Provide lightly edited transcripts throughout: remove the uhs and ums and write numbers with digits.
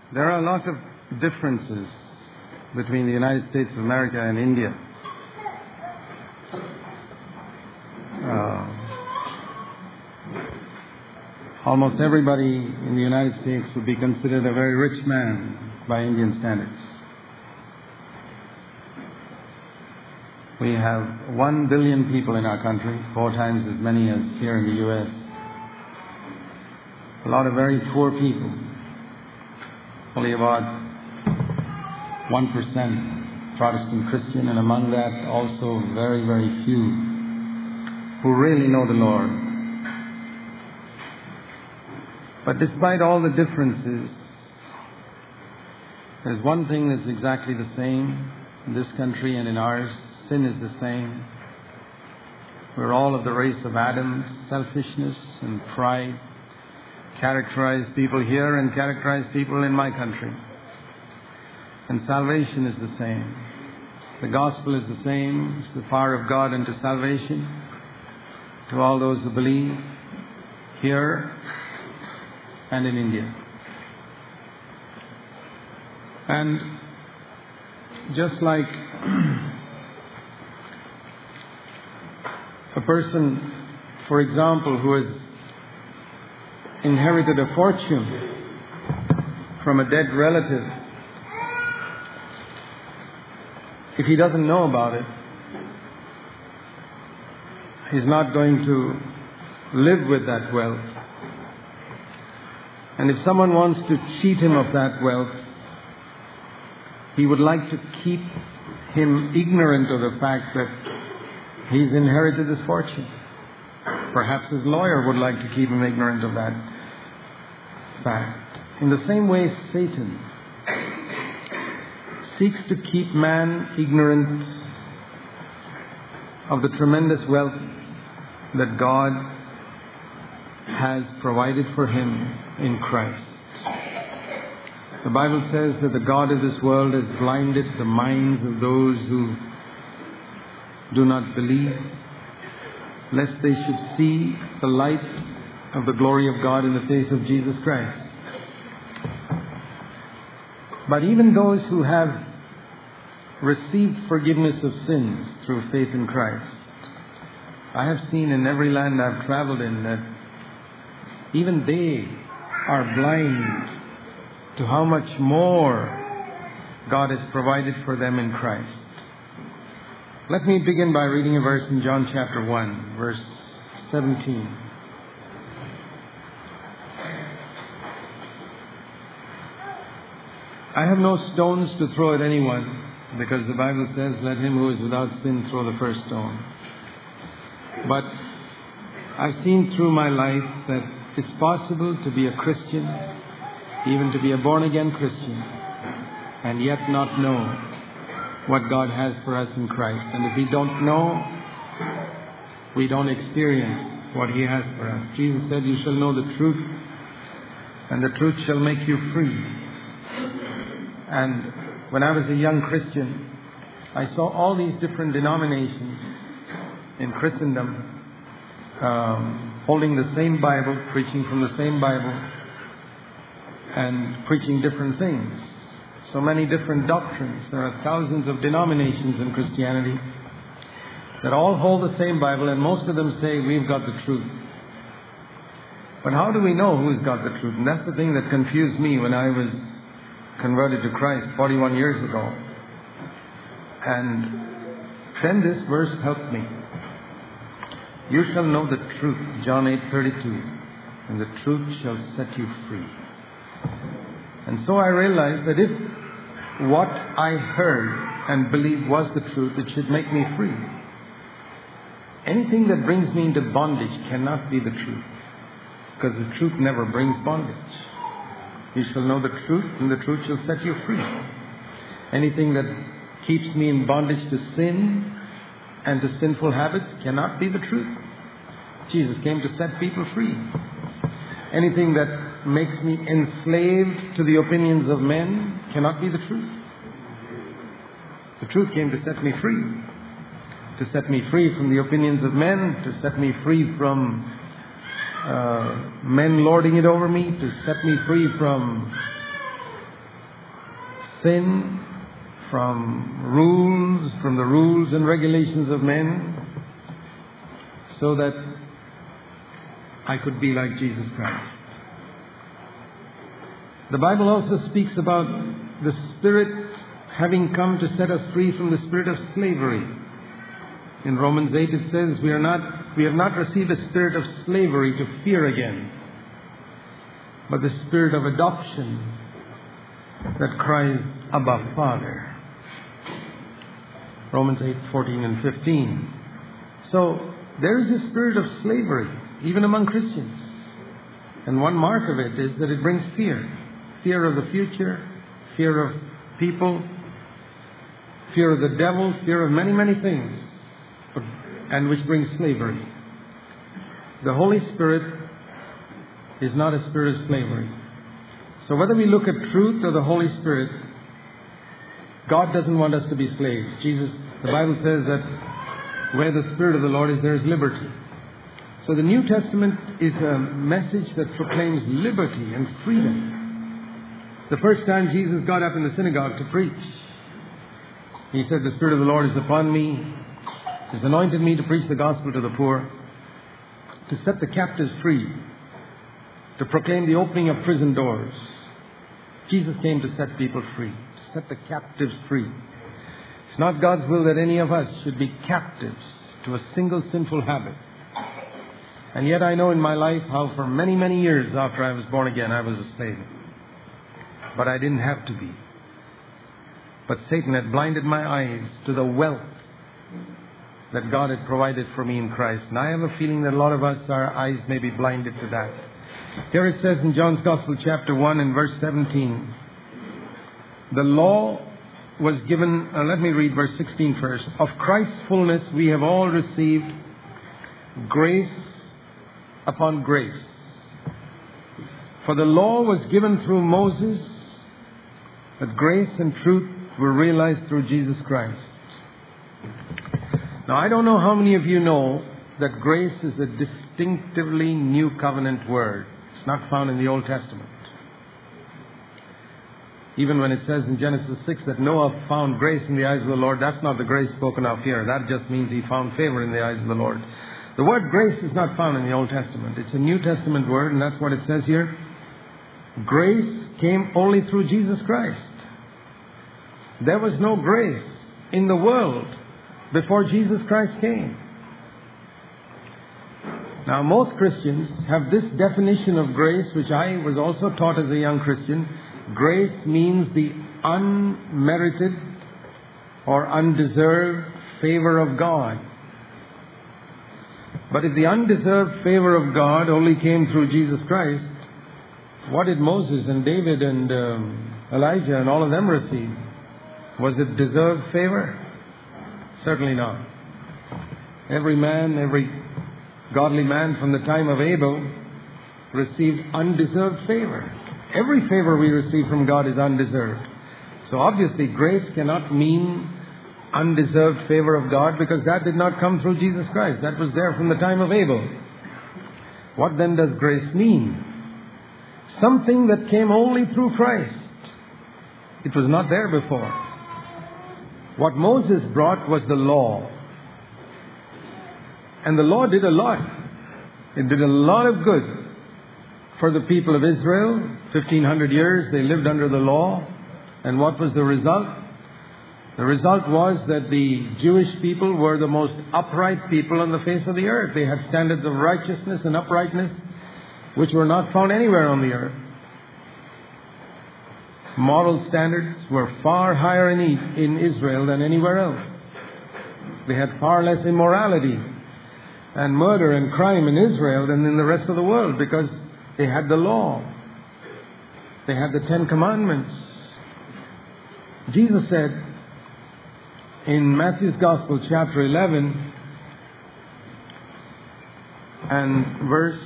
There are a lot of differences between the United States of America and India. Almost everybody in the United States would be considered a very rich man by Indian standards. We have 1 billion people in our country, 4 times as many as here in the U.S. A lot of very poor people. Only about 1% Protestant Christian, and among that also very, very few who really know the Lord. But despite all the differences, there's one thing that's exactly the same in this country and in ours. Sin is the same. We're all of the race of Adam. Selfishness and pride characterize people here and characterize people in my country. And salvation is the same. The gospel is the same. It's the power of God unto salvation to all those who believe here and in India. And just like a person, for example, who has inherited a fortune from a dead relative, if he doesn't know about it, he's not going to live with that wealth. And if someone wants to cheat him of that wealth, he would like to keep him ignorant of the fact that he's inherited this fortune. Perhaps his lawyer would like to keep him ignorant of that fact. In the same way, Satan seeks to keep man ignorant of the tremendous wealth that God has provided for him in Christ. The Bible says that the God of this world has blinded the minds of those who do not believe, lest they should see the light of the glory of God in the face of Jesus Christ. But even those who have received forgiveness of sins through faith in Christ, I have seen in every land I've traveled in that even they are blind to how much more God has provided for them in Christ. Let me begin by reading a verse in John chapter 1, verse 17. I have no stones to throw at anyone, because the Bible says, let him who is without sin throw the first stone. But I've seen through my life that it's possible to be a Christian, even to be a born-again Christian, and yet not know what God has for us in Christ. And if we don't know, we don't experience what He has for us. Jesus said, you shall know the truth, and the truth shall make you free. And when I was a young Christian, I saw all these different denominations in Christendom holding the same Bible, preaching from the same Bible, and preaching different things. So many different doctrines. There are thousands of denominations in Christianity that all hold the same Bible, and most of them say, we've got the truth. But how do we know who's got the truth? And that's the thing that confused me when I was converted to Christ 41 years ago. And then this verse helped me. You shall know the truth, John 8:32, and the truth shall set you free. And so I realized that if what I heard and believed was the truth, it should make me free. Anything that brings me into bondage cannot be the truth, because the truth never brings bondage. You shall know the truth, and the truth shall set you free. Anything that keeps me in bondage to sin and to sinful habits cannot be the truth. Jesus came to set people free. Anything that makes me enslaved to the opinions of men cannot be the truth. The truth came to set me free. To set me free from the opinions of men, to set me free from men lording it over me, to set me free from sin, from the rules and regulations of men, so that I could be like Jesus Christ. The Bible also speaks about the Spirit having come to set us free from the spirit of slavery. In Romans 8 it says, we have not received a spirit of slavery to fear again, but the spirit of adoption that cries, Abba, Father. Romans 8:14 and 15. So there is a spirit of slavery, even among Christians. And one mark of it is that it brings fear. Fear of the future, fear of people, fear of the devil, fear of many, many things, and which brings slavery. The Holy Spirit is not a spirit of slavery. So whether we look at truth or the Holy Spirit, God doesn't want us to be slaves. The Bible says that where the Spirit of the Lord is, there is liberty. So the New Testament is a message that proclaims liberty and freedom. The first time Jesus got up in the synagogue to preach, He said, the Spirit of the Lord is upon me. He has anointed me to preach the gospel to the poor, to set the captives free, to proclaim the opening of prison doors. Jesus came to set people free, to set the captives free. It's not God's will that any of us should be captives to a single sinful habit. And yet I know in my life how for many, many years after I was born again, I was a slave. But I didn't have to be. But Satan had blinded my eyes to the wealth that God had provided for me in Christ. And I have a feeling that a lot of us, our eyes may be blinded to that. Here it says in John's Gospel chapter 1 and verse 17, the law was given, let me read verse 16 first. Of Christ's fullness we have all received grace upon grace. For the law was given through Moses, but grace and truth were realized through Jesus Christ. Now, I don't know how many of you know that grace is a distinctively new covenant word. It's not found in the Old Testament. Even when it says in Genesis 6 that Noah found grace in the eyes of the Lord, that's not the grace spoken of here. That just means he found favor in the eyes of the Lord. The word grace is not found in the Old Testament. It's a New Testament word, and that's what it says here. Grace came only through Jesus Christ. There was no grace in the world before Jesus Christ came. Now, most Christians have this definition of grace, which I was also taught as a young Christian. Grace means the unmerited or undeserved favor of God. But if the undeserved favor of God only came through Jesus Christ, what did Moses and David and Elijah and all of them receive? Was it deserved favor? Certainly not. Every godly man from the time of Abel received undeserved favor. Every favor we receive from God is undeserved. So obviously grace cannot mean undeserved favor of God, because that did not come through Jesus Christ. That was there from the time of Abel. What then does grace mean? Something that came only through Christ. It was not there before. What Moses brought was the law. And the law did a lot. It did a lot of good for the people of Israel. 1500 years they lived under the law. And what was the result? The result was that the Jewish people were the most upright people on the face of the earth. They had standards of righteousness and uprightness which were not found anywhere on the earth. Moral standards were far higher in Israel than anywhere else. They had far less immorality and murder and crime in Israel than in the rest of the world, because they had the law. They had the 10 Commandments. Jesus said in Matthew's Gospel, chapter 11 and verse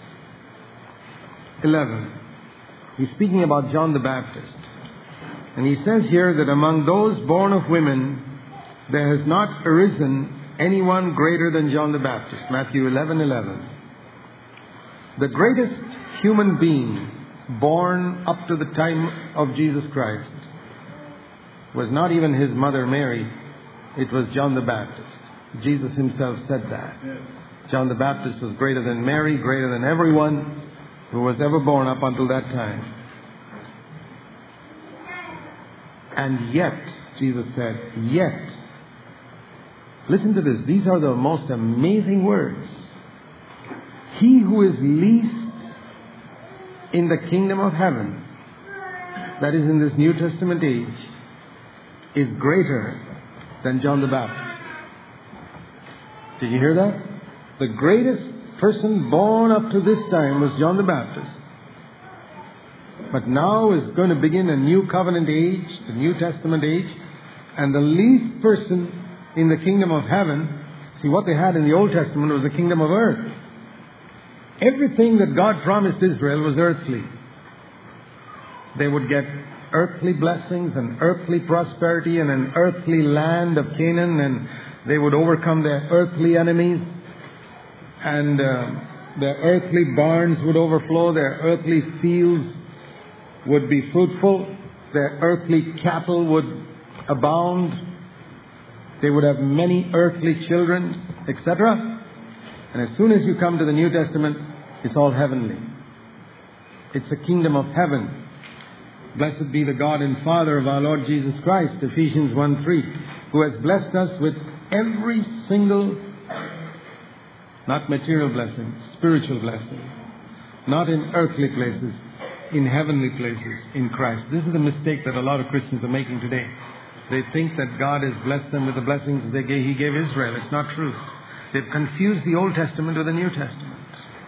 11. He's speaking about John the Baptist. And he says here that among those born of women, there has not arisen anyone greater than John the Baptist. Matthew 11:11. The greatest human being born up to the time of Jesus Christ was not even his mother Mary. It was John the Baptist. Jesus himself said that. Yes. John the Baptist was greater than Mary, greater than everyone who was ever born up until that time. And yet, Jesus said, yet. Listen to this. These are the most amazing words. He who is least in the kingdom of heaven, that is in this New Testament age, is greater than John the Baptist. Did you hear that? The greatest person born up to this time was John the Baptist. But now is going to begin a new covenant age, the New Testament age, and the least person in the kingdom of heaven, see what they had in the Old Testament was the kingdom of earth. Everything that God promised Israel was earthly. They would get earthly blessings and earthly prosperity and an earthly land of Canaan, and they would overcome their earthly enemies, and their earthly barns would overflow, their earthly fields would be fruitful, their earthly cattle would abound, they would have many earthly children, etc. And as soon as you come to the New Testament, it's all heavenly. It's a kingdom of heaven. Blessed be the God and Father of our Lord Jesus Christ, Ephesians 1:3, who has blessed us with every single, not material blessing, spiritual blessing, not in earthly places, in heavenly places in Christ. This is the mistake that a lot of Christians are making today. They think that God has blessed them with the blessings that He gave Israel. It's not true. They've confused the Old Testament with the New Testament.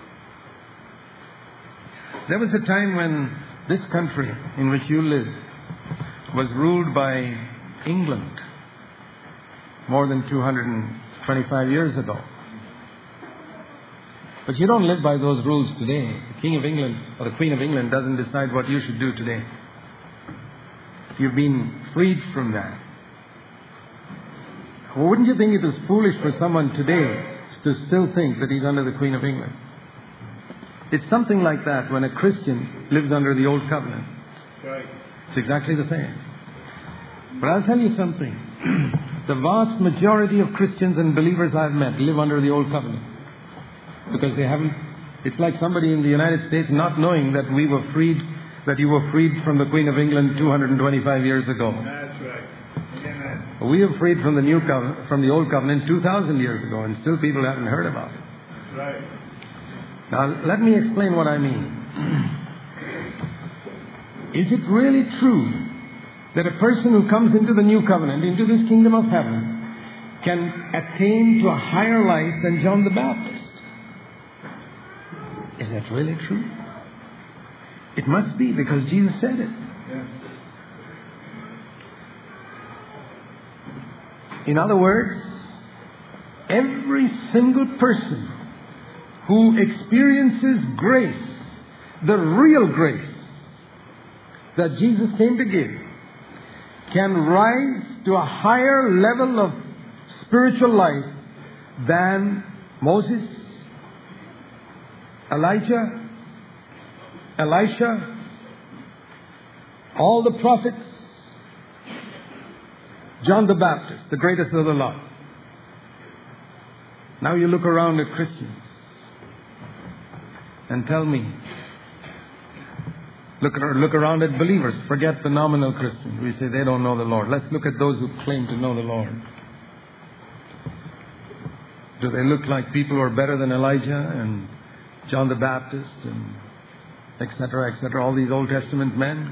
There was a time when this country in which you live was ruled by England more than 225 years ago. But you don't live by those rules today. The King of England or the Queen of England doesn't decide what you should do today. You've been freed from that. Well, wouldn't you think it was foolish for someone today to still think that he's under the Queen of England? It's something like that when a Christian lives under the Old Covenant. Right. It's exactly the same. But I'll tell you something. The vast majority of Christians and believers I've met live under the Old Covenant. Because they haven't... It's like somebody in the United States not knowing that we were freed, that you were freed from the Queen of England 225 years ago. That's right. Amen. We were freed from the Old Covenant 2,000 years ago, and still people haven't heard about it. Right. Now, let me explain what I mean. Is it really true that a person who comes into the New Covenant, into this kingdom of heaven, can attain to a higher life than John the Baptist? Is that really true? It must be, because Jesus said it. Yes. In other words, every single person who experiences grace, the real grace that Jesus came to give, can rise to a higher level of spiritual life than Moses, Elijah, Elisha, all the prophets, John the Baptist, the greatest of the lot. Now you look around at Christians and tell me, look around at believers. Forget the nominal Christians. We say they don't know the Lord. Let's look at those who claim to know the Lord. Do they look like people who are better than Elijah and John the Baptist and etc., etc., all these Old Testament men?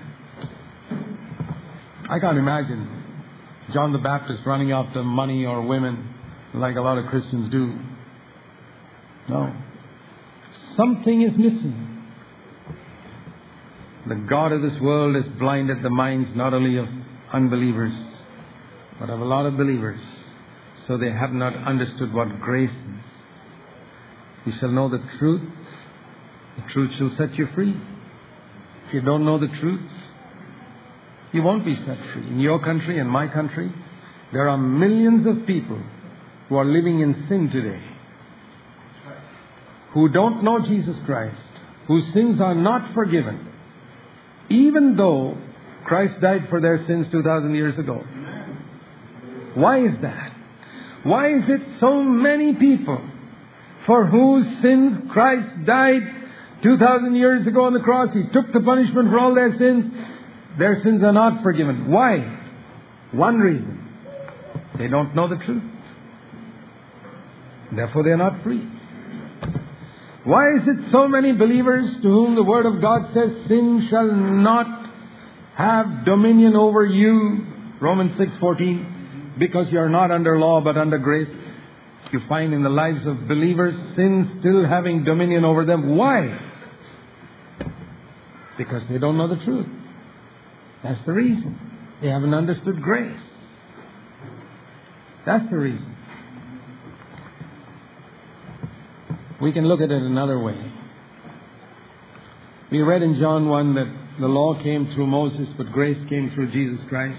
I can't imagine John the Baptist running after money or women like a lot of Christians do. No. Something is missing. The God of this world has blinded the minds not only of unbelievers, but of a lot of believers, so they have not understood what grace is. You shall know the truth shall set you free. If you don't know the truth, you won't be set free. In your country and my country, there are millions of people who are living in sin today, who don't know Jesus Christ, whose sins are not forgiven, even though Christ died for their sins 2,000 years ago. Why is that? Why is it so many people for whose sins Christ died 2,000 years ago on the cross? He took the punishment for all their sins. Their sins are not forgiven. Why? One reason. They don't know the truth. Therefore they are not free. Why is it so many believers to whom the Word of God says, sin shall not have dominion over you? Romans 6:14. Because you are not under law but under grace. You find in the lives of believers sin still having dominion over them. Why? Because they don't know the truth. That's the reason. They haven't understood grace. That's the reason. We can look at it another way. We read in John 1 that the law came through Moses, but grace came through Jesus Christ.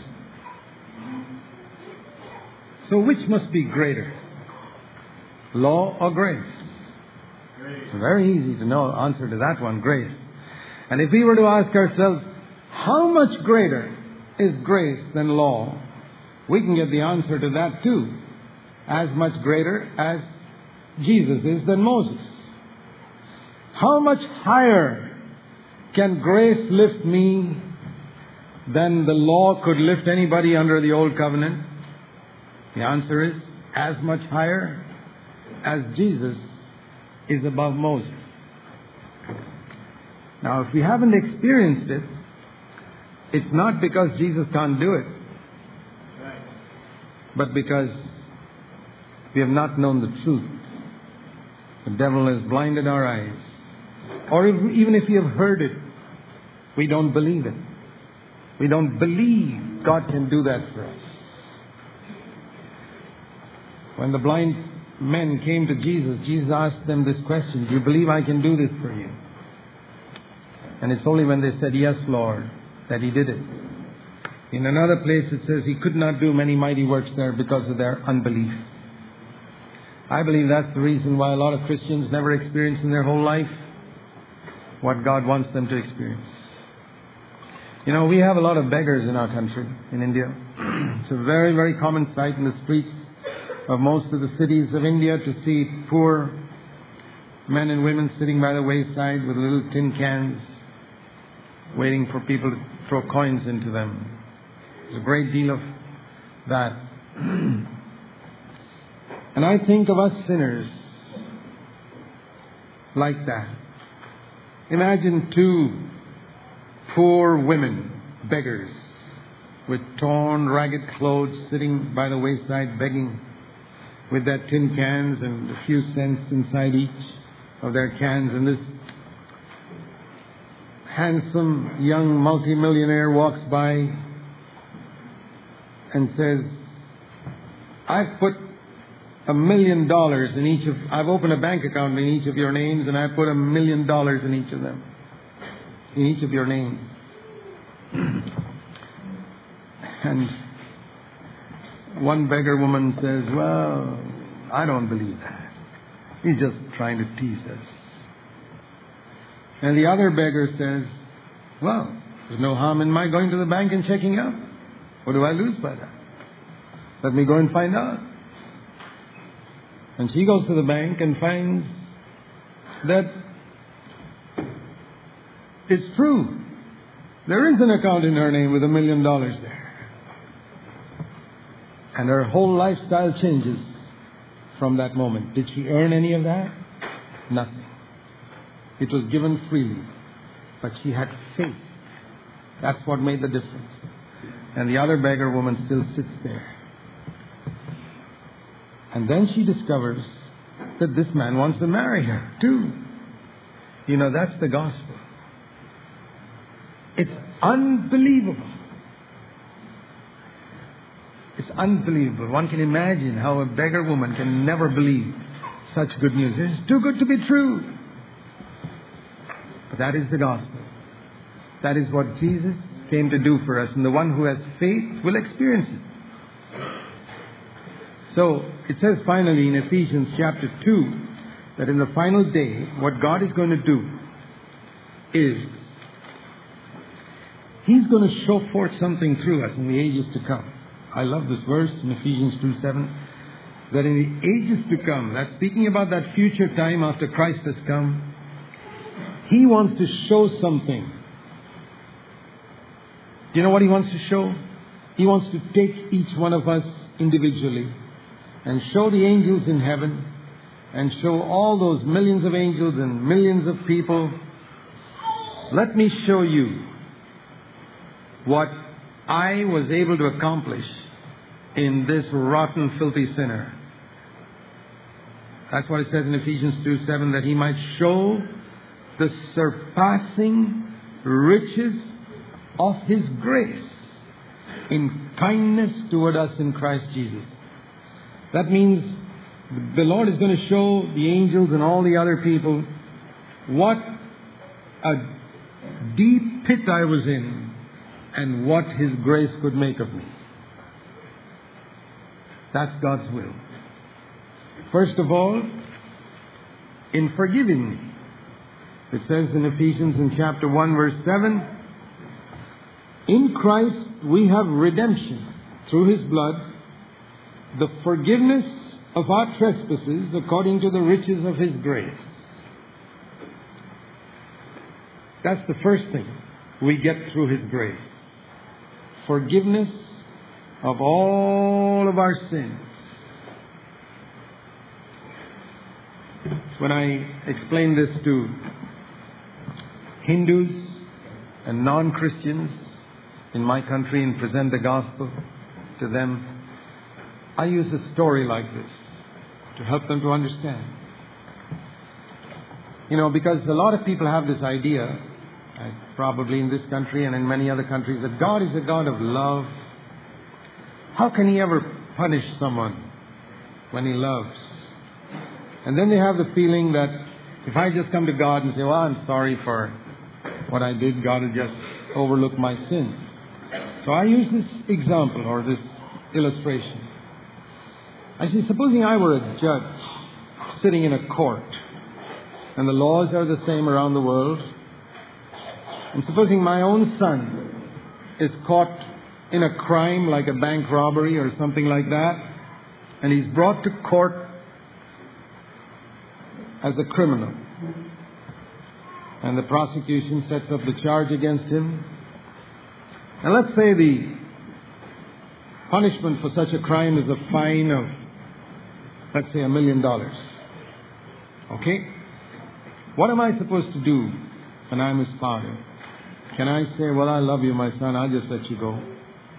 So which must be greater? Law or grace? It's very easy to know the answer to that one, grace. And if we were to ask ourselves, how much greater is grace than law? We can get the answer to that too. As much greater as Jesus is than Moses. How much higher can grace lift me than the law could lift anybody under the old covenant? The answer is as much higher as Jesus is above Moses. Now, if we haven't experienced it, it's not because Jesus can't do it, but because we have not known the truth. The devil has blinded our eyes. Or even if we have heard it, we don't believe it. We don't believe God can do that for us. When the blind men came to Jesus, Jesus asked them this question, do you believe I can do this for you? And it's only when they said, yes, Lord, that He did it. In another place it says He could not do many mighty works there because of their unbelief. I believe that's the reason why a lot of Christians never experience in their whole life what God wants them to experience. You know, we have a lot of beggars in our country, in India. It's a very, very common sight in the streets of most of the cities of India to see poor men and women sitting by the wayside with little tin cans, waiting for people to throw coins into them. There's a great deal of that. And I think of us sinners like that. Imagine two poor women, beggars, with torn, ragged clothes, sitting by the wayside begging, with their tin cans and a few cents inside each of their cans. And this handsome young multimillionaire walks by and says, I've put $1 million in each of, I've opened a bank account in each of your names, and I put $1 million in each of them, in each of your names. And one beggar woman says, well, I don't believe that. He's just trying to tease us. And the other beggar says, well, there's no harm in my going to the bank and checking out. What do I lose by that? Let me go and find out. And she goes to the bank and finds that it's true. There is an account in her name with $1 million there. And her whole lifestyle changes from that moment. Did she earn any of that? Nothing. It was given freely. But she had faith. That's what made the difference. And the other beggar woman still sits there. And then she discovers that this man wants to marry her too. You know, that's the gospel. It's unbelievable. It's unbelievable. One can imagine how a beggar woman can never believe such good news. It's too good to be true. But that is the gospel. That is what Jesus came to do for us. And the one who has faith will experience it. So, it says finally in Ephesians chapter 2 that in the final day, what God is going to do is He's going to show forth something through us in the ages to come. I love this verse in Ephesians 2:7, that in the ages to come, that's speaking about that future time after Christ has come, He wants to show something. Do you know what He wants to show? He wants to take each one of us individually and show the angels in heaven and show all those millions of angels and millions of people. Let me show you what I was able to accomplish in this rotten, filthy sinner. That's what it says in Ephesians 2:7, that He might show the surpassing riches of His grace in kindness toward us in Christ Jesus. That means the Lord is going to show the angels and all the other people what a deep pit I was in and what His grace could make of me. That's God's will. First of all, in forgiving me. It says in Ephesians in chapter 1 verse 7, in Christ we have redemption through His blood, the forgiveness of our trespasses according to the riches of His grace. That's the first thing we get through His grace. Forgiveness of all of our sins. When I explain this to Hindus and non-Christians in my country and present the gospel to them, I use a story like this to help them to understand. You know, because a lot of people have this idea, probably in this country and in many other countries, that God is a God of love. How can He ever punish someone when He loves? And then they have the feeling that if I just come to God and say, well, I'm sorry for what I did, God will just overlook my sins. So I use this example or this illustration. I say, supposing I were a judge sitting in a court and the laws are the same around the world, and supposing my own son is caught in a crime like a bank robbery or something like that, and he's brought to court as a criminal, and the prosecution sets up the charge against him, and let's say the punishment for such a crime is a fine of, let's say, $1 million. Okay? What am I supposed to do when I'm his father? Can I say, well, I love you, my son, I'll just let you go?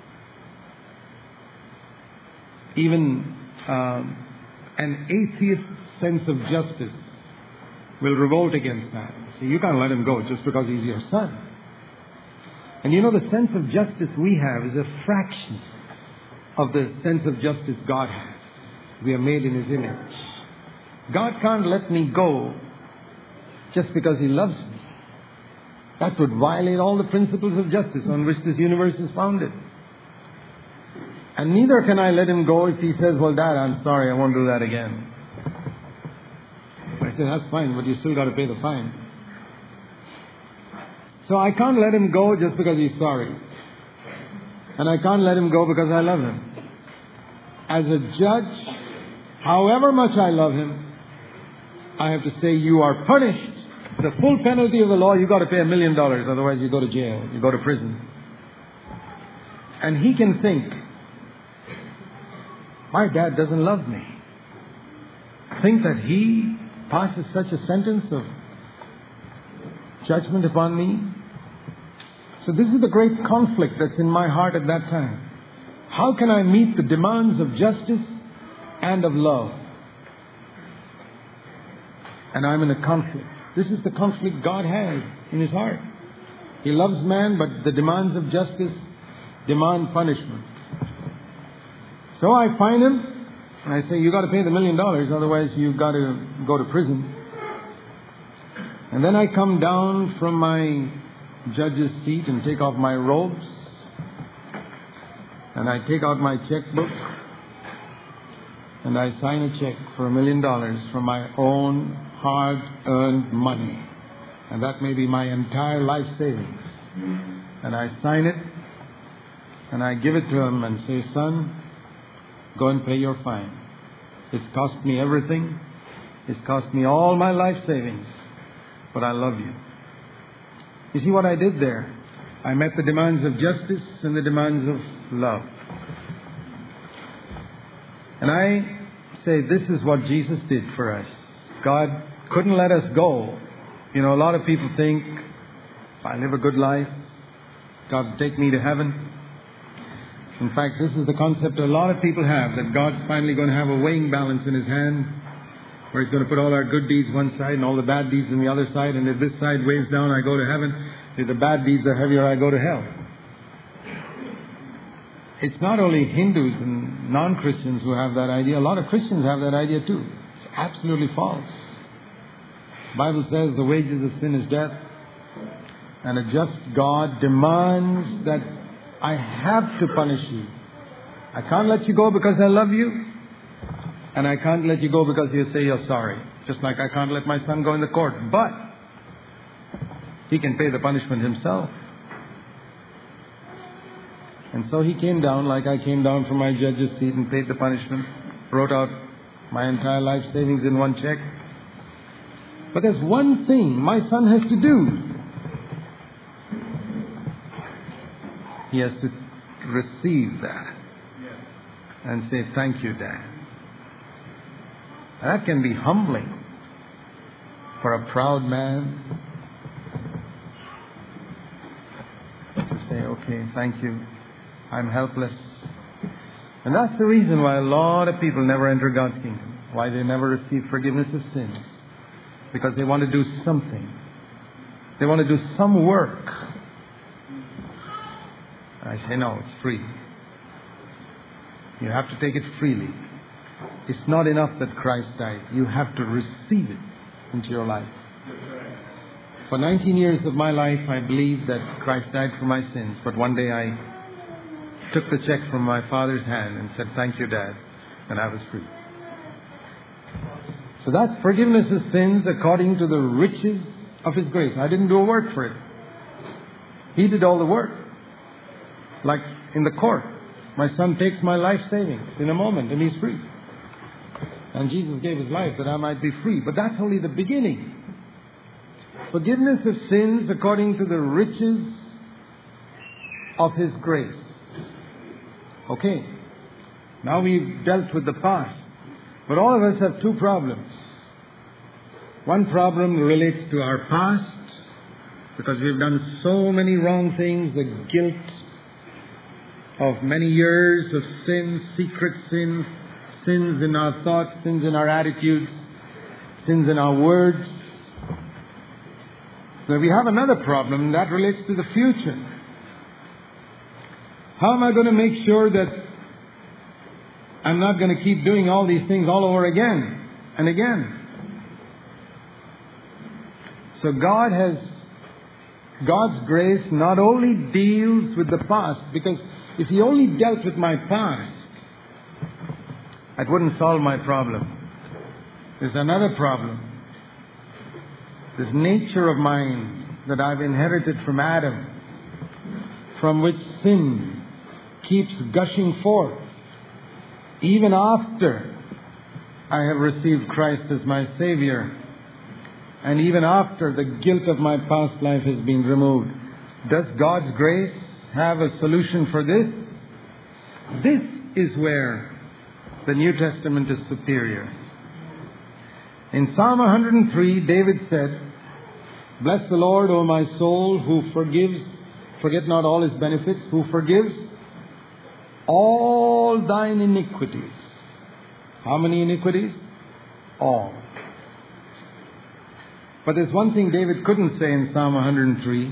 Even an atheist sense of justice will revolt against that. See, you can't let him go just because he's your son. And you know, the sense of justice we have is a fraction of the sense of justice God has. We are made in His image. God can't let me go just because He loves me. That would violate all the principles of justice on which this universe is founded. And neither can I let him go if he says, well, Dad, I'm sorry, I won't do that again. I say, that's fine, but you still got to pay the fine. So I can't let him go just because he's sorry. And I can't let him go because I love him. As a judge, however much I love him, I have to say, you are punished. The full penalty of the law, you got to pay $1 million. Otherwise you go to jail. You go to prison. And he can think, my dad doesn't love me. Think that he passes such a sentence of judgment upon me. So this is the great conflict that's in my heart at that time. How can I meet the demands of justice and of love? And I'm in a conflict. This is the conflict God has in His heart. He loves man, but the demands of justice demand punishment. So I find him, and I say, you got to pay the $1 million, otherwise you've got to go to prison. And then I come down from my judge's seat and take off my robes, and I take out my checkbook, and I sign a check for $1 million from my own hard-earned money. And that may be my entire life savings. and I sign it, and I give it to him and say, son, go and pay your fine. It's cost me everything. It's cost me all my life savings, but I love you. You see what I did there? I met the demands of justice and the demands of love. And I say this is what Jesus did for us. God couldn't let us go. You know, a lot of people think, if I live a good life, God will take me to heaven. In fact, this is the concept a lot of people have, that God's finally going to have a weighing balance in His hand, where He's going to put all our good deeds one side and all the bad deeds on the other side, and if this side weighs down, I go to heaven. If the bad deeds are heavier, I go to hell. It's not only Hindus and non-Christians who have that idea. A lot of Christians have that idea too. It's absolutely false. The Bible says the wages of sin is death. And a just God demands that I have to punish you. I can't let you go because I love you. And I can't let you go because you say you're sorry. Just like I can't let my son go in the court. But he can pay the punishment himself. And so he came down like I came down from my judge's seat and paid the punishment. Wrote out my entire life savings in one check. But there's one thing my son has to do. He has to receive that and say, thank you, Dad. That can be humbling for a proud man to say, okay, thank you. I'm helpless. And that's the reason why a lot of people never enter God's kingdom. Why they never receive forgiveness of sins. Because they want to do something. They want to do some work. I say, no, it's free. You have to take it freely. It's not enough that Christ died. You have to receive it into your life. For 19 years of my life, I believed that Christ died for my sins. But one day I took the check from my father's hand and said, thank you, Dad. And I was free. So that's forgiveness of sins according to the riches of His grace. I didn't do a work for it. He did all the work. Like in the court. My son takes my life savings in a moment and he's free. And Jesus gave His life that I might be free. But that's only the beginning. Forgiveness of sins according to the riches of His grace. Okay. Now we've dealt with the past. But all of us have two problems. One problem relates to our past, because we've done so many wrong things, the guilt of many years of sin, secret sin, sins in our thoughts, sins in our attitudes, sins in our words. So we have another problem, and that relates to the future. How am I going to make sure that I'm not going to keep doing all these things all over again and again? So God's grace not only deals with the past, because if He only dealt with my past, that wouldn't solve my problem. There's another problem. This nature of mine that I've inherited from Adam, from which sin keeps gushing forth, even after I have received Christ as my Savior, and even after the guilt of my past life has been removed. Does God's grace have a solution for this? This is where the New Testament is superior. In Psalm 103, David said, bless the Lord, O my soul, who forgives, forget not all His benefits, who forgives all thine iniquities. How many iniquities? All. But there's one thing David couldn't say in Psalm 103.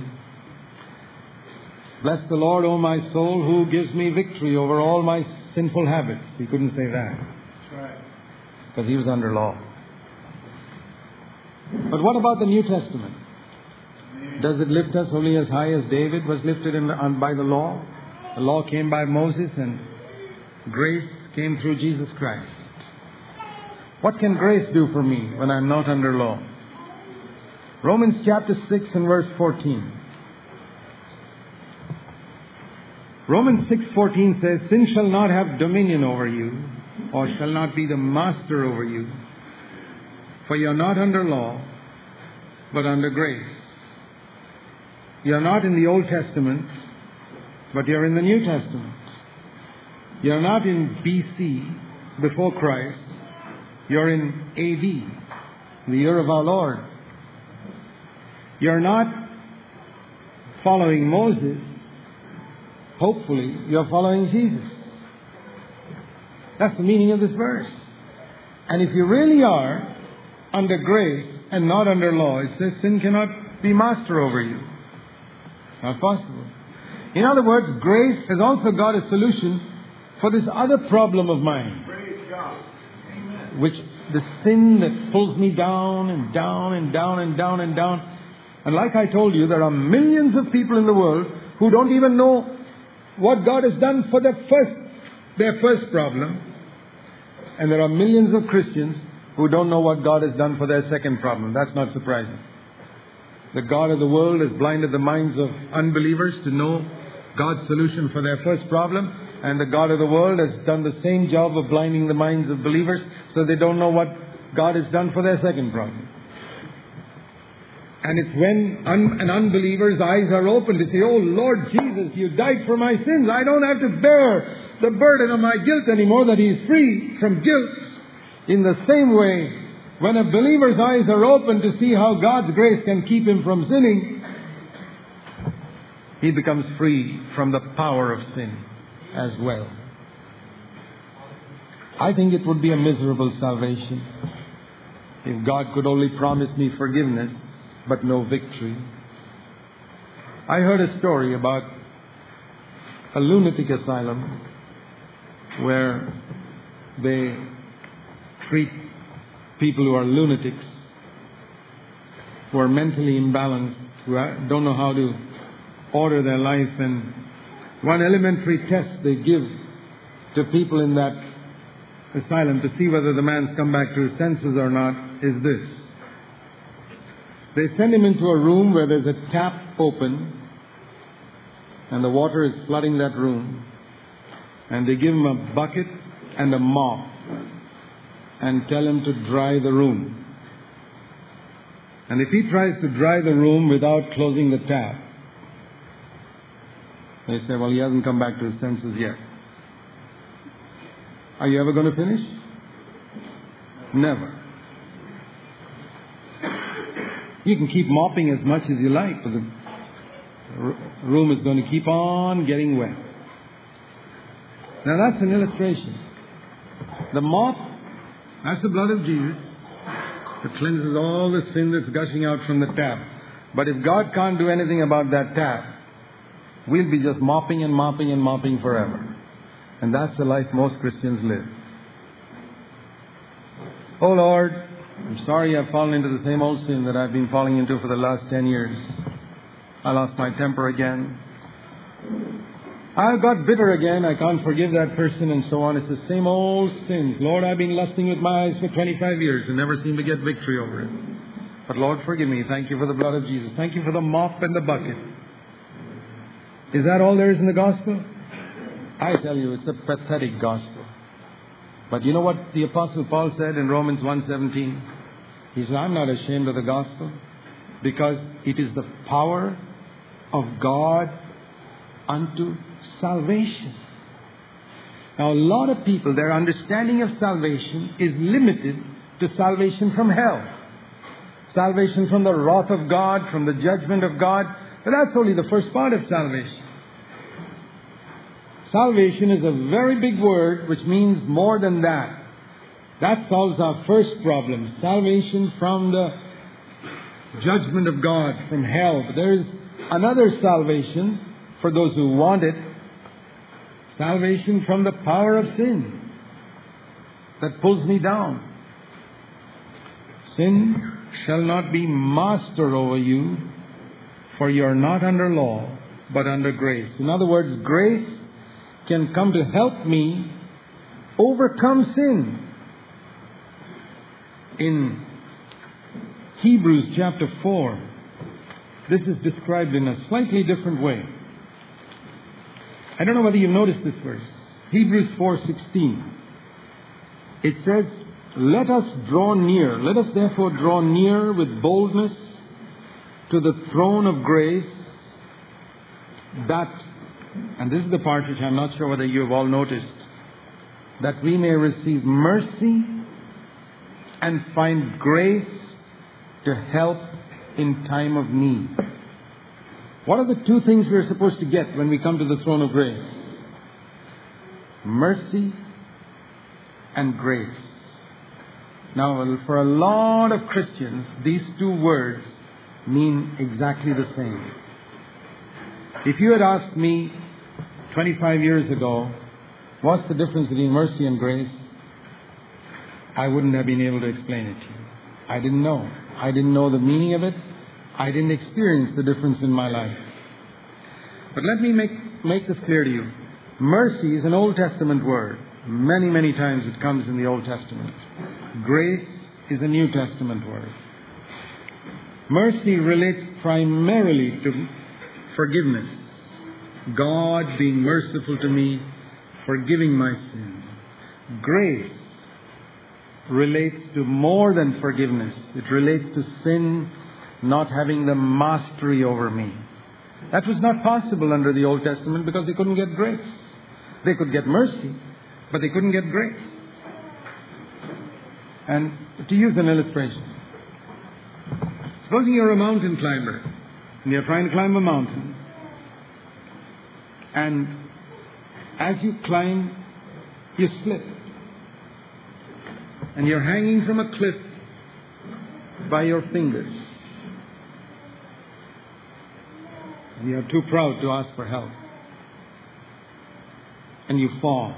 Bless the Lord, O my soul, who gives me victory over all my sinful habits. He couldn't say that. That's right. Because he was under law. But what about the New Testament? Does it lift us only as high as David was lifted by the law? The law came by Moses and grace came through Jesus Christ. What can grace do for me when I'm not under law? Romans chapter 6 and verse 14. Romans 6:14 says, sin shall not have dominion over you, or shall not be the master over you, for you are not under law, but under grace. You are not in the Old Testament, but you are in the New Testament. You are not in BC, before Christ. You are in AD, the year of our Lord. You are not following Moses. Hopefully, you are following Jesus. That's the meaning of this verse. And if you really are under grace and not under law, it says sin cannot be master over you. It's not possible. In other words, grace has also got a solution for this other problem of mine. Praise God. Amen. Which the sin that pulls me down and down and down and down and down. And like I told you, there are millions of people in the world who don't even know what God has done for their first problem. And there are millions of Christians who don't know what God has done for their second problem. That's not surprising. The God of the world has blinded the minds of unbelievers to know God's solution for their first problem. And the God of the world has done the same job of blinding the minds of believers so they don't know what God has done for their second problem. And it's when an unbeliever's eyes are open to say, oh Lord Jesus, you died for my sins. I don't have to bear the burden of my guilt anymore, that he is free from guilt. In the same way, when a believer's eyes are open to see how God's grace can keep him from sinning, he becomes free from the power of sin as well. I think it would be a miserable salvation if God could only promise me forgiveness but no victory. I heard a story about a lunatic asylum where they treat people who are lunatics, who are mentally imbalanced, who don't know how to order their life. And one elementary test they give to people in that asylum to see whether the man's come back to his senses or not is this. They send him into a room where there's a tap open and the water is flooding that room. And they give him a bucket and a mop and tell him to dry the room. And if he tries to dry the room without closing the tap, they say, well, he hasn't come back to his senses yet. Are you ever going to finish? Never. You can keep mopping as much as you like, but the room is going to keep on getting wet. Now that's an illustration. The mop, that's the blood of Jesus. It cleanses all the sin that's gushing out from the tap. But if God can't do anything about that tap, we'll be just mopping and mopping and mopping forever. And that's the life most Christians live. Oh Lord, I'm sorry I've fallen into the same old sin that I've been falling into for the last 10 years. I lost my temper again. I got bitter again. I can't forgive that person and so on. It's the same old sins. Lord, I've been lusting with my eyes for 25 years and never seem to get victory over it. But Lord, forgive me. Thank you for the blood of Jesus. Thank you for the mop and the bucket. Is that all there is in the gospel? I tell you, it's a pathetic gospel. But you know what the Apostle Paul said in Romans 1:17? He said, I'm not ashamed of the gospel because it is the power of God unto salvation. Now, a lot of people, their understanding of salvation is limited to salvation from hell. Salvation from the wrath of God, from the judgment of God. But that's only the first part of salvation. Salvation is a very big word which means more than that. That solves our first problem. Salvation from the judgment of God, from hell. But there is another salvation for those who want it. Salvation from the power of sin that pulls me down. Sin shall not be master over you, for you are not under law, but under grace. In other words, grace can come to help me overcome sin. In Hebrews chapter 4, this is described in a slightly different way. I don't know whether you noticed this verse. Hebrews 4:16. It says, let us therefore draw near with boldness to the throne of grace, that, and this is the part which I'm not sure whether you have all noticed, that we may receive mercy and find grace to help in time of need. What are the two things we're supposed to get when we come to the throne of grace? Mercy and grace. Now, for a lot of Christians, these two words mean exactly the same. If you had asked me 25 years ago, what's the difference between mercy and grace? I wouldn't have been able to explain it to you. I didn't know. I didn't know the meaning of it. I didn't experience the difference in my life. But let me make this clear to you. Mercy is an Old Testament word. Many, many times it comes in the Old Testament. Grace is a New Testament word. Mercy relates primarily to forgiveness. God being merciful to me, forgiving my sin. Grace relates to more than forgiveness. It relates to sin not having the mastery over me. That was not possible under the Old Testament because they couldn't get grace. They could get mercy, but they couldn't get grace. And to use an illustration, supposing you're a mountain climber and you're trying to climb a mountain, and as you climb, you slip. And you're hanging from a cliff by your fingers. And you're too proud to ask for help. And you fall.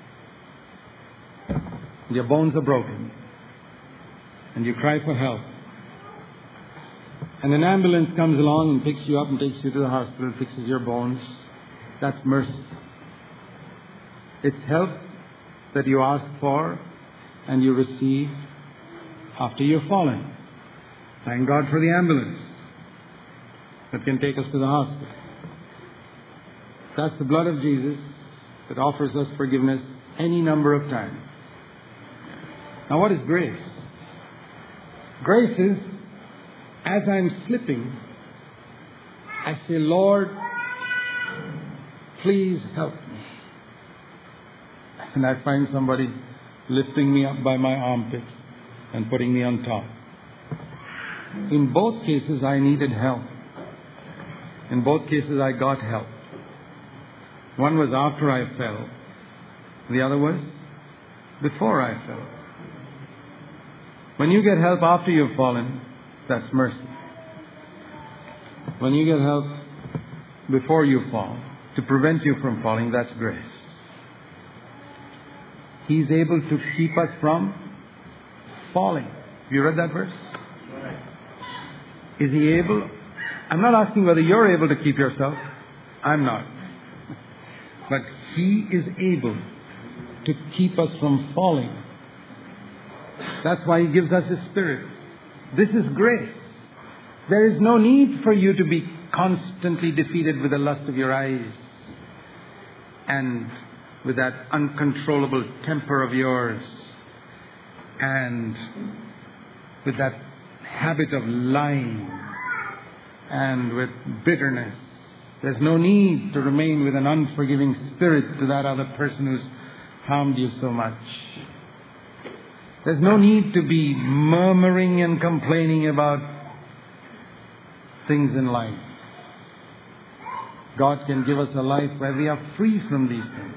And your bones are broken. And you cry for help. And an ambulance comes along and picks you up and takes you to the hospital, fixes your bones. That's mercy. It's help that you ask for and you receive after you've fallen. Thank God for the ambulance that can take us to the hospital. That's the blood of Jesus that offers us forgiveness any number of times. Now, what is grace? Grace is, as I'm slipping, I say, Lord, please help me. And I find somebody lifting me up by my armpits and putting me on top. In both cases, I needed help. In both cases, I got help. One was after I fell. The other was before I fell. When you get help after you've fallen, that's mercy. When you get help before you fall, to prevent you from falling, that's grace. He's able to keep us from falling. Have you read that verse? Is He able? I'm not asking whether you're able to keep yourself. I'm not. But He is able to keep us from falling. That's why He gives us His Spirit. This is grace. There is no need for you to be constantly defeated with the lust of your eyes and with that uncontrollable temper of yours and with that habit of lying and with bitterness. There's no need to remain with an unforgiving spirit to that other person who's harmed you so much. There's no need to be murmuring and complaining about things in life. God can give us a life where we are free from these things.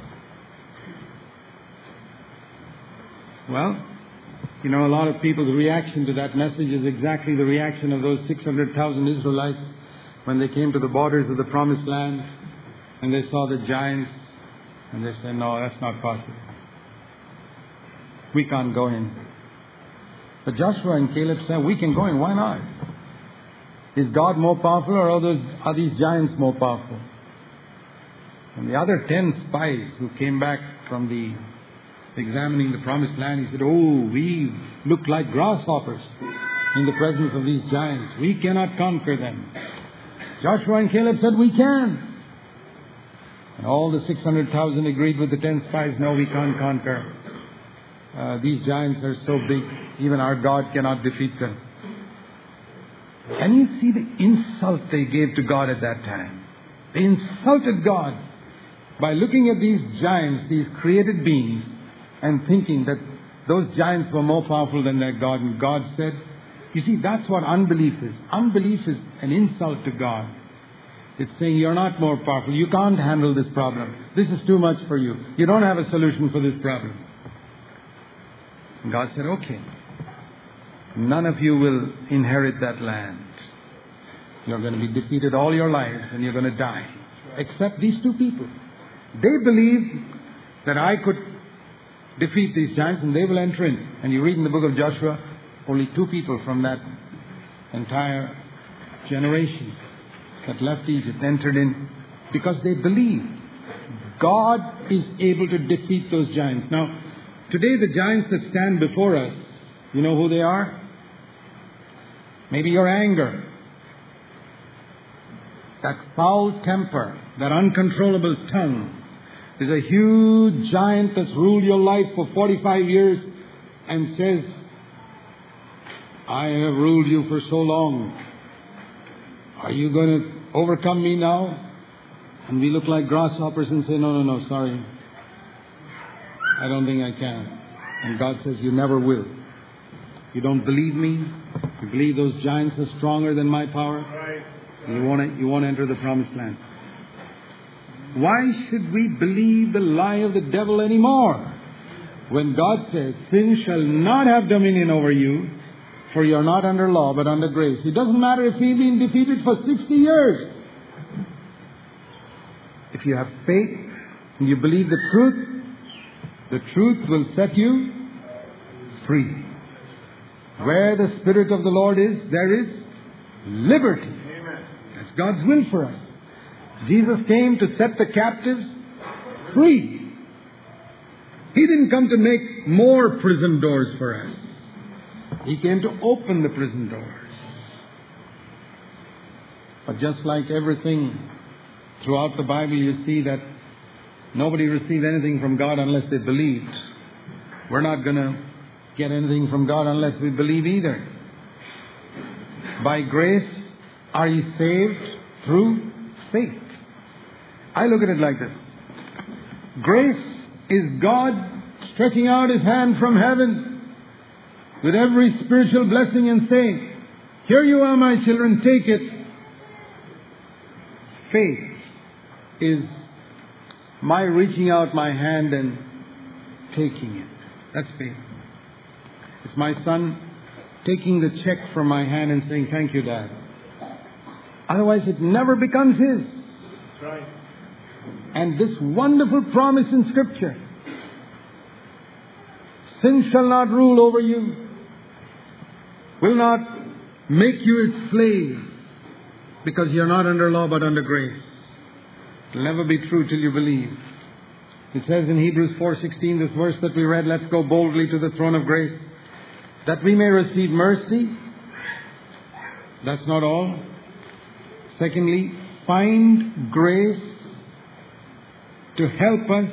Well, you know, a lot of people's reaction to that message is exactly the reaction of those 600,000 Israelites when they came to the borders of the Promised Land and they saw the giants and they said, no, that's not possible. We can't go in. But Joshua and Caleb said, we can go in. Why not? Is God more powerful or are these giants more powerful? And the other 10 spies who came back from examining the Promised Land, he said, oh, we look like grasshoppers in the presence of these giants. We cannot conquer them. Joshua and Caleb said, we can. And all the 600,000 agreed with the 10 spies, no, we can't conquer. These giants are so big, even our God cannot defeat them. Can you see the insult they gave to God at that time? They insulted God by looking at these giants, these created beings, and thinking that those giants were more powerful than their God. And God said, you see, that's what unbelief is. Unbelief is an insult to God. It's saying, you're not more powerful. You can't handle this problem. This is too much for you. You don't have a solution for this problem. And God said, okay, none of you will inherit that land. You're going to be defeated all your lives and you're going to die. Except these two people. They believed that I could defeat these giants and they will enter in. And you read in the book of Joshua, only 2 people from that entire generation that left Egypt entered in because they believed God is able to defeat those giants. Now, today the giants that stand before us, you know who they are? Maybe your anger, that foul temper, that uncontrollable tongue. There's a huge giant that's ruled your life for 45 years and says, I have ruled you for so long. Are you going to overcome me now? And we look like grasshoppers and say, no, sorry. I don't think I can. And God says, you never will. You don't believe me? You believe those giants are stronger than my power? Right. You won't enter the promised land. Why should we believe the lie of the devil anymore? When God says, sin shall not have dominion over you, for you are not under law, but under grace. It doesn't matter if you've been defeated for 60 years. If you have faith and you believe the truth will set you free. Where the Spirit of the Lord is, there is liberty. Amen. That's God's will for us. Jesus came to set the captives free. He didn't come to make more prison doors for us. He came to open the prison doors. But just like everything throughout the Bible, you see that nobody received anything from God unless they believed. We're not going to get anything from God unless we believe either. By grace are ye saved through faith. I look at it like this. Grace is God stretching out His hand from heaven with every spiritual blessing and saying, here you are, my children, take it. Faith is my reaching out my hand and taking it. That's faith. It's my son taking the check from my hand and saying, thank you, Dad. Otherwise it never becomes his. That's right. And this wonderful promise in Scripture, sin shall not rule over you, will not make you its slave, because you're not under law but under grace. It will never be true till you believe. It says in Hebrews 4:16, this verse that we read, let's go boldly to the throne of grace, that we may receive mercy. That's not all. Secondly, find grace to help us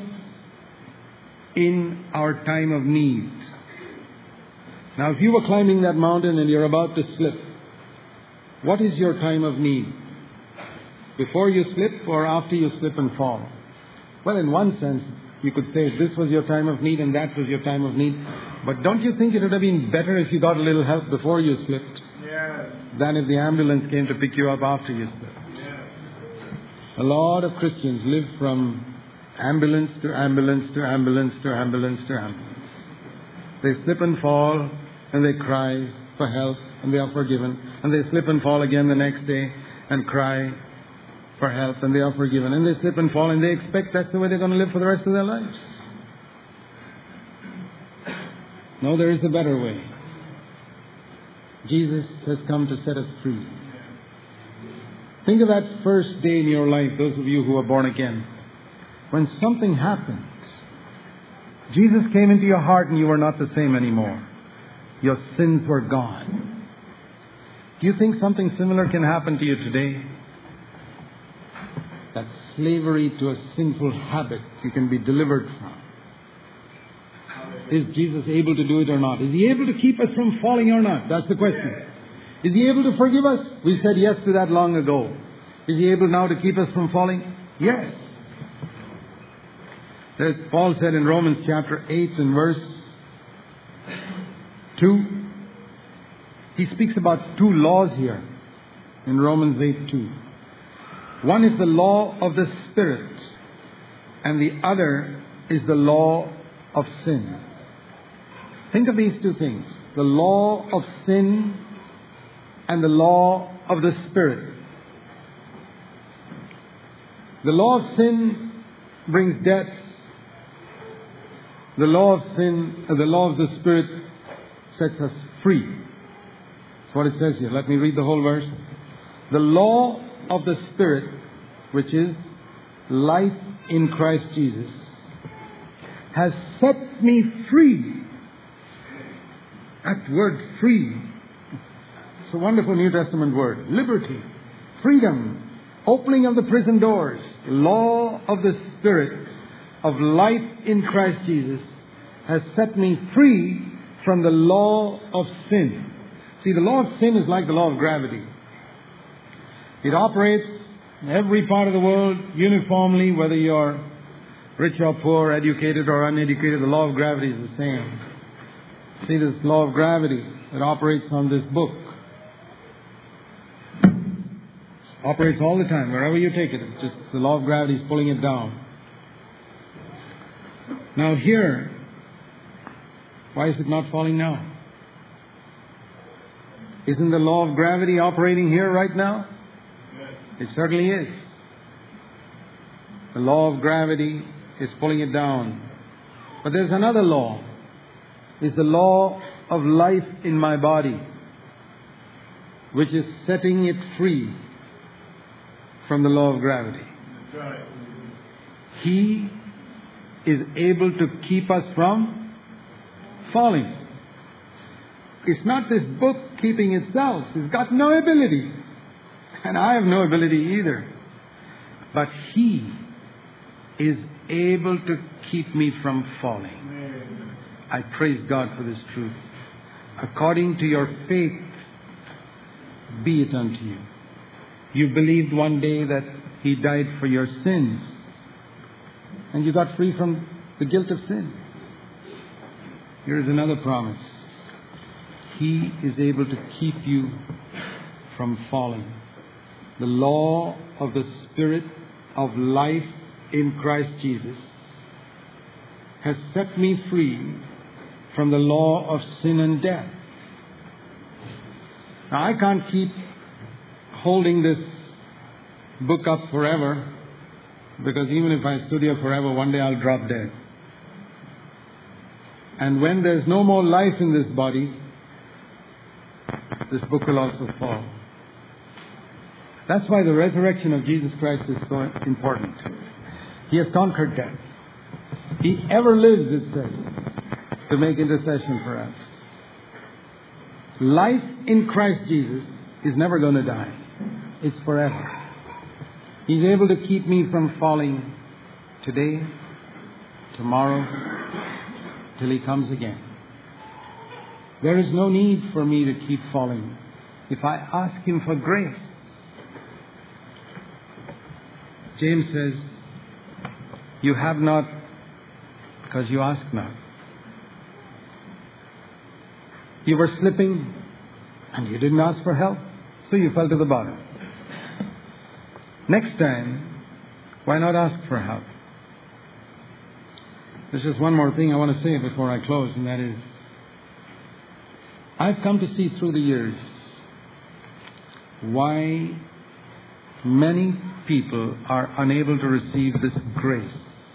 in our time of need. Now, if you were climbing that mountain and you're about to slip, what is your time of need? Before you slip or after you slip and fall? Well, in one sense, you could say this was your time of need and that was your time of need. But don't you think it would have been better if you got a little help before you slipped? Yes. Than if the ambulance came to pick you up after you slipped? Yes. A lot of Christians live from ambulance to ambulance to ambulance to ambulance to ambulance. They slip and fall and they cry for help and they are forgiven. And they slip and fall again the next day and cry for help and they are forgiven. And they slip and fall and they expect that's the way they're going to live for the rest of their lives. No, there is a better way. Jesus has come to set us free. Think of that first day in your life, those of you who are born again, when something happened. Jesus came into your heart and you were not the same anymore. Your sins were gone. Do you think something similar can happen to you today? that slavery to a sinful habit you can be delivered from. Is Jesus able to do it or not? Is He able to keep us from falling or not? That's the question. Is He able to forgive us? We said yes to that long ago. Is He able now to keep us from falling? Yes. As Paul said in Romans chapter 8 and verse 2, he speaks about two laws here in Romans 8:2. One is the law of the Spirit, and the other is the law of sin. Think of these two things: the law of sin and the law of the Spirit. The law of sin brings death. The law of sin, the law of the Spirit sets us free. That's what it says here. Let me read the whole verse. The law of the Spirit, which is life in Christ Jesus, has set me free. That word free, it's a wonderful New Testament word. Liberty, freedom, opening of the prison doors. Law of the Spirit of life in Christ Jesus has set me free from the law of sin. See, the law of sin is like the law of gravity. It operates in every part of the world uniformly, whether you're rich or poor, educated or uneducated. The law of gravity is the same. See, this law of gravity that operates on this book operates all the time, wherever you take it. It's just the law of gravity is pulling it down. Now here, why is it not falling now? Isn't the law of gravity operating here right now? It certainly is. The law of gravity is pulling it down. But there's another law. It's the law of life in my body, which is setting it free from the law of gravity. That's right. He is able to keep us from falling. It's not this book keeping itself. It's got no ability. And I have no ability either. But He is able to keep me from falling. Amen. I praise God for this truth. According to your faith, be it unto you. You believed one day that He died for your sins, and you got free from the guilt of sin. Here is another promise. He is able to keep you from falling. The law of the Spirit of life in Christ Jesus has set me free from the law of sin and death. Now, I can't keep holding this book up forever, because even if I stood here forever, one day I'll drop dead. And when there's no more life in this body, this book will also fall. That's why the resurrection of Jesus Christ is so important. He has conquered death. He ever lives, it says, to make intercession for us. Life in Christ Jesus is never going to die. It's forever. He's able to keep me from falling today, tomorrow, till He comes again. There is no need for me to keep falling if I ask Him for grace. James says, you have not because you ask not. You were slipping and you didn't ask for help, so you fell to the bottom. Next time, why not ask for help? There's just one more thing I want to say before I close, and that is, I've come to see through the years why many people are unable to receive this grace.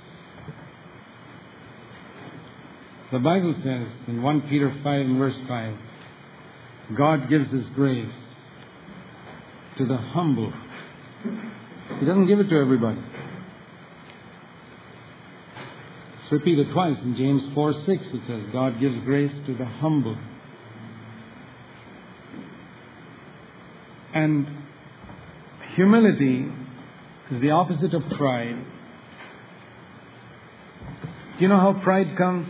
The Bible says in 1 Peter 5 and verse 5, God gives His grace to the humble. He doesn't give it to everybody. It's repeated twice in James 4:6. It says, God gives grace to the humble. And humility is the opposite of pride. Do you know how pride comes?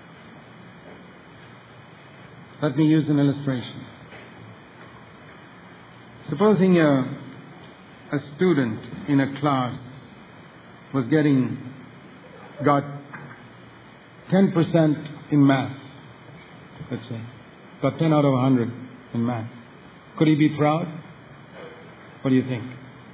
Let me use an illustration. Supposing a student in a class got 10% in math, let's say, got 10 out of 100 in math. Could he be proud? What do you think?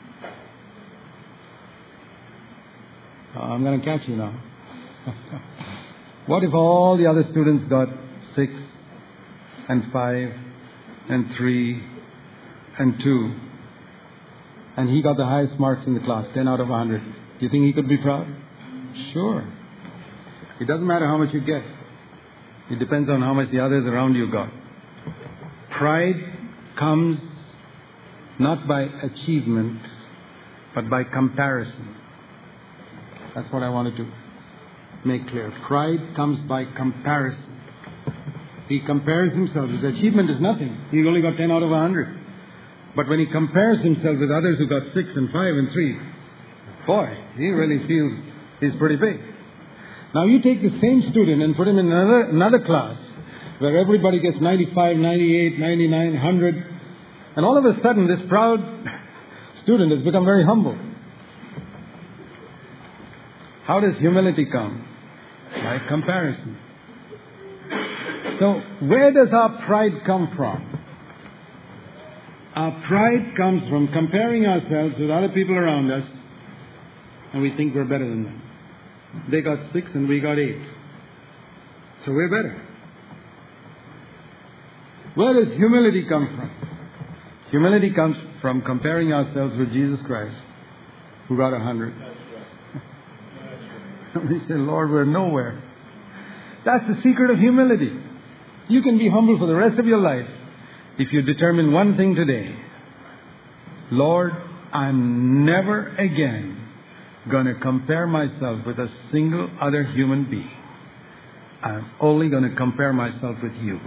I'm going to catch you now. What if all the other students got 6 and 5 and 3 and 2 and he got the highest marks in the class, 10 out of 100? Do you think he could be proud? Sure. It doesn't matter how much you get. It depends on how much the others around you got. Pride comes not by achievement, but by comparison. That's what I wanted to make clear. Pride comes by comparison. He compares himself. His achievement is nothing. He only got 10 out of 100. But when he compares himself with others who got 6 and 5 and 3, boy, he really feels he's pretty big. Now you take the same student and put him in another class where everybody gets 95, 98, 99, 100. And all of a sudden this proud student has become very humble. How does humility come? By comparison. So where does our pride come from? Our pride comes from comparing ourselves with other people around us, and we think we're better than them. They got 6 and we got 8. So we're better. Where does humility come from? Humility comes from comparing ourselves with Jesus Christ, who got 100. And we say, Lord, we're nowhere. That's the secret of humility. You can be humble for the rest of your life if you determine one thing today. Lord, I'm never again going to compare myself with a single other human being. I'm only going to compare myself with you.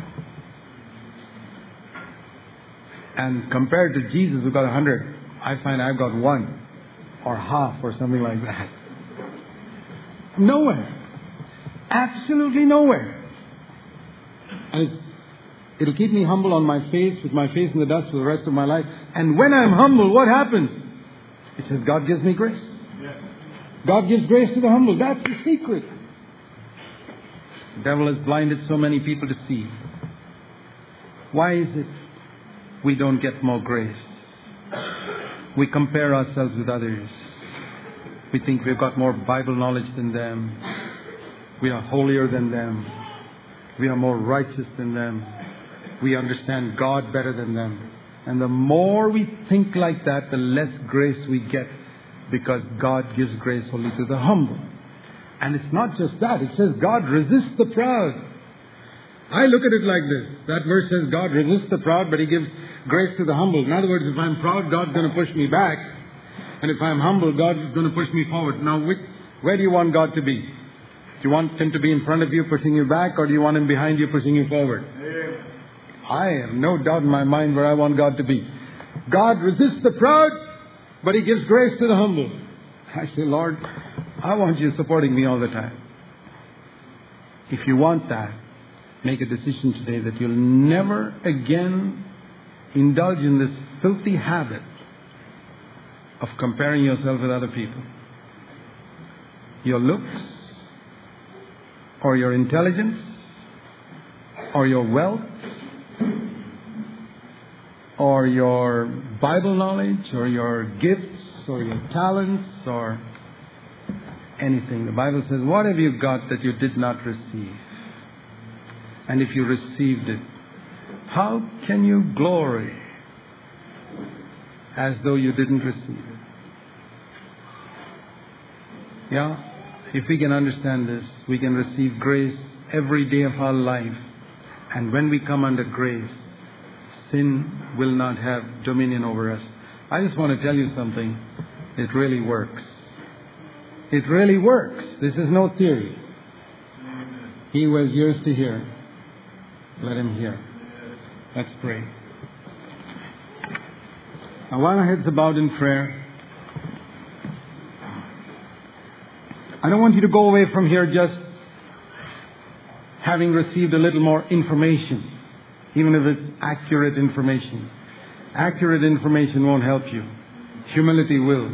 And compared to Jesus, who got 100, I find I've got 1 or half or something like that. Nowhere. Absolutely nowhere. And it'll keep me humble on my face, with my face in the dust for the rest of my life. And when I'm humble, what happens? It says God gives me grace. God gives grace to the humble. That's the secret. The devil has blinded so many people to see. Why is it we don't get more grace? We compare ourselves with others. We think we've got more Bible knowledge than them. We are holier than them. We are more righteous than them. We understand God better than them. And the more we think like that, the less grace we get, because God gives grace only to the humble. And it's not just that. It says God resists the proud. I look at it like this. That verse says God resists the proud, but He gives grace to the humble. In other words, if I'm proud, God's going to push me back. And if I'm humble, God is going to push me forward. Now, where do you want God to be? Do you want Him to be in front of you, pushing you back, or do you want Him behind you, pushing you forward? I have no doubt in my mind where I want God to be. God resists the proud, but He gives grace to the humble. I say, Lord, I want You supporting me all the time. If you want that, make a decision today that you'll never again indulge in this filthy habit of comparing yourself with other people. Your looks, or your intelligence, or your wealth, or your Bible knowledge, or your gifts, or your talents, or anything. The Bible says, what have you got that you did not receive? And if you received it, how can you glory as though you didn't receive it? Yeah? If we can understand this, we can receive grace every day of our life. And when we come under grace, sin will not have dominion over us. I just want to tell you something. It really works. It really works. This is no theory. He who has ears to hear, let him hear. Let's pray. Now, while our heads are bowed in prayer, I don't want you to go away from here just having received a little more information, even if it's accurate information. Accurate information won't help you. Humility will.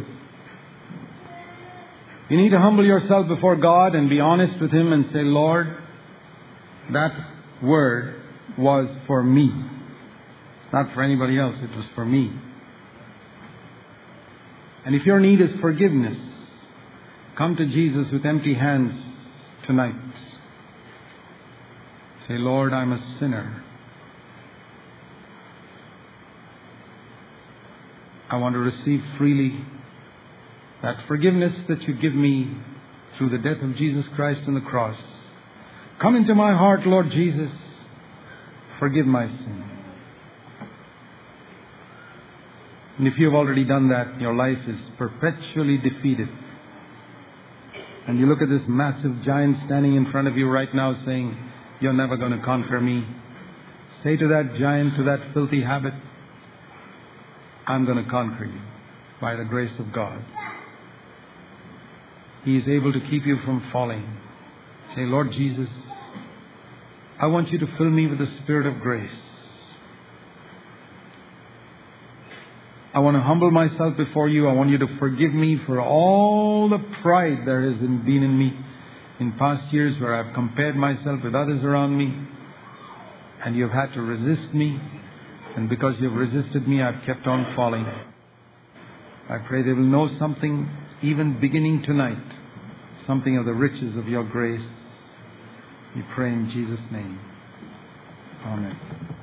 You need to humble yourself before God and be honest with Him and say, Lord, that word was for me. It's not for anybody else. It was for me. And if your need is forgiveness, come to Jesus with empty hands tonight. Say, Lord, I'm a sinner. I want to receive freely that forgiveness that you give me through the death of Jesus Christ on the cross. Come into my heart, Lord Jesus. Forgive my sin. And if you have already done that, your life is perpetually defeated. And you look at this massive giant standing in front of you right now saying, you're never going to conquer me. Say to that giant, to that filthy habit, I'm going to conquer you by the grace of God. He is able to keep you from falling. Say, Lord Jesus, I want you to fill me with the Spirit of grace. I want to humble myself before you. I want you to forgive me for all the pride there has been in me in past years where I've compared myself with others around me. And you've had to resist me. And because you've resisted me, I've kept on falling. I pray they will know something, even beginning tonight, something of the riches of your grace. We pray in Jesus' name. Amen.